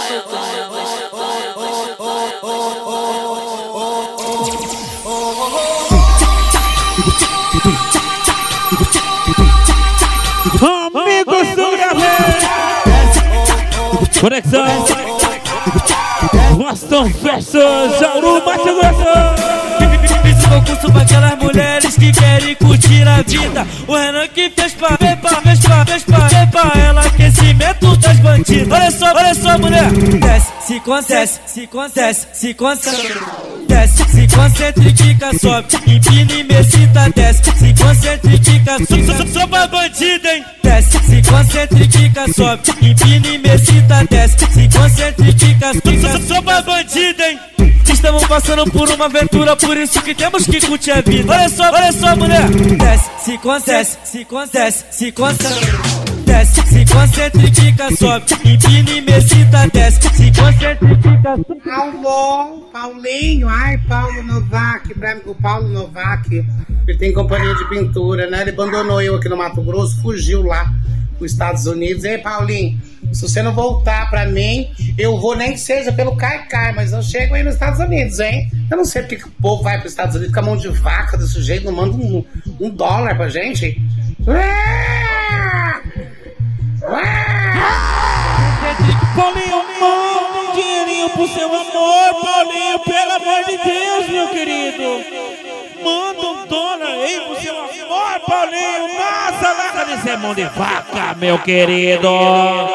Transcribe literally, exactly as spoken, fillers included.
Amigos do Gabriel, conexão Boston Festas, Jauru, Mato Grosso. Fiz o concurso pra aquelas mulheres que querem curtir a vida. O Renan que fez pra ver, pra, fez pra, fez pra ver pra ela aquecimento das bandidas. Olha só, olha só, mulher. Desce, se concesse, se concesse, se concesse. Desce, se concentra e fica, sobe. Empina e mecita, desce. Se concentra e fica, sobe. Só pra bandida, hein? Desce, se concentra e fica, sobe. Empina e mecita, desce. Se concentra e fica, sobe. Só pra bandida, hein? Estamos passando por uma aventura, por isso que temos que curtir a vida. Olha só, olha só, mulher. Desce, se concesse, se concesse, se concentra. Desce, se concentra e fica, sobe. Empina e mecita, desce. Se concentra e fica, sobe. Alô, Paulinho, ai, Paulo Novak, o Paulo Novak, ele tem companhia de pintura, né? Ele abandonou eu aqui no Mato Grosso, fugiu lá para os Estados Unidos. Ei, Paulinho, se você não voltar pra mim, eu vou nem que seja pelo Caicai, mas eu chego aí nos Estados Unidos, hein? Eu não sei porque que o povo vai pros Estados Unidos com a mão de vaca desse jeito, não manda um, um dólar pra gente. Paulinho, manda um dinheirinho pro seu amor, Paulinho, pelo amor de Deus, meu querido. Manda um dólar aí pro seu amor, Paulinho. Nossa, larga de ser mão de vaca, meu querido.